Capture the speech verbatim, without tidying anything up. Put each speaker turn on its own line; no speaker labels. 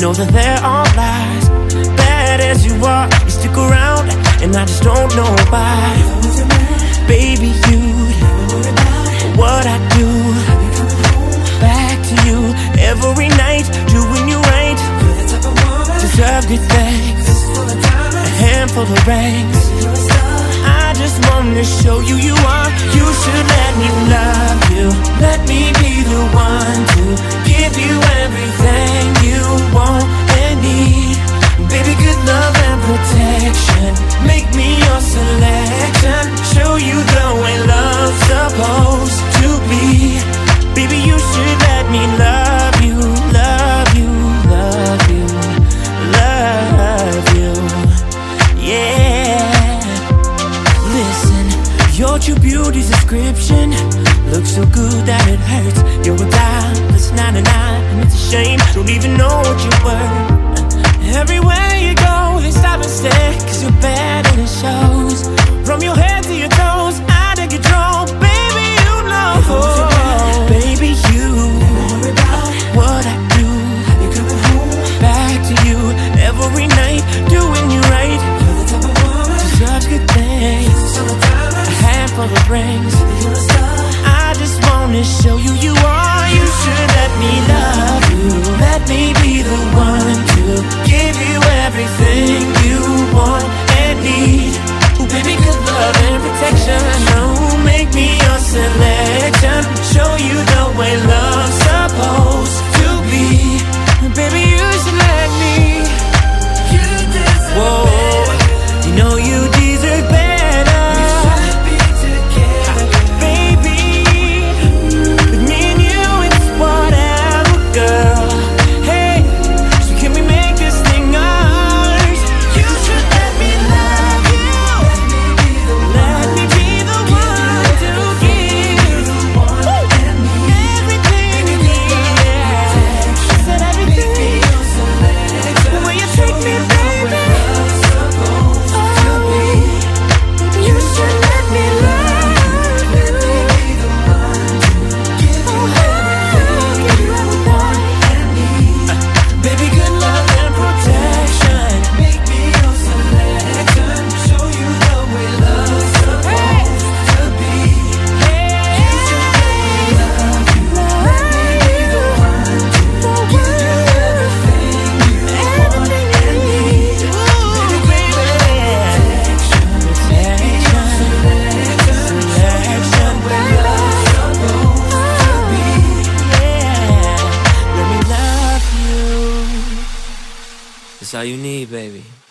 know that there are lies. Bad as you are, you stick around, and I just don't know why. Baby, you what I do. Back to you every night, doing you right. Deserve good things, a handful of rings. I just wanna show you you are. You should let me love you. Let me be the one to give you everything you want and need. Baby, good love and protection. Make me your selection. Show you the way love's supposed to be. Baby, you should let me love you, love you, love you, love you. Yeah. Listen, your true beauty's description looks so good that it hurts. You're a dime that's ninety-nine, and it's a shame, don't even know what you're worth. Everywhere you go, they stop and stare, cause you're bad and it shows. From your head to your toes, out of control. Baby, you know. Baby, you what I do. Back to you every night, doing you right. Deserve good things, a handful of rings. I just wanna show you you are. You should let me love you. Let me be the one to give you everything you want and need. Ooh, baby, good love and protection. Oh, make me your selection. Show you the way love's supposed to be. Baby, you should let me. You deserve Whoa. better. You know you deserve better. We should be together, baby. With me and you, it's whatever, girl. Hey, so can we make this thing ours? You should let me love you. Let me be the one to give everything you need. I said everything. The way you treat me, baby. You should let me love you. Baby, good love and protection. Make me your selection. Show you the way love's supposed to be. You should let me love you. Let me be the one to give you everything you want and need. Baby, baby, protection. Make me your selection. Selection. Way love's supposed to be. Yeah, let me love you. That's all you need, baby.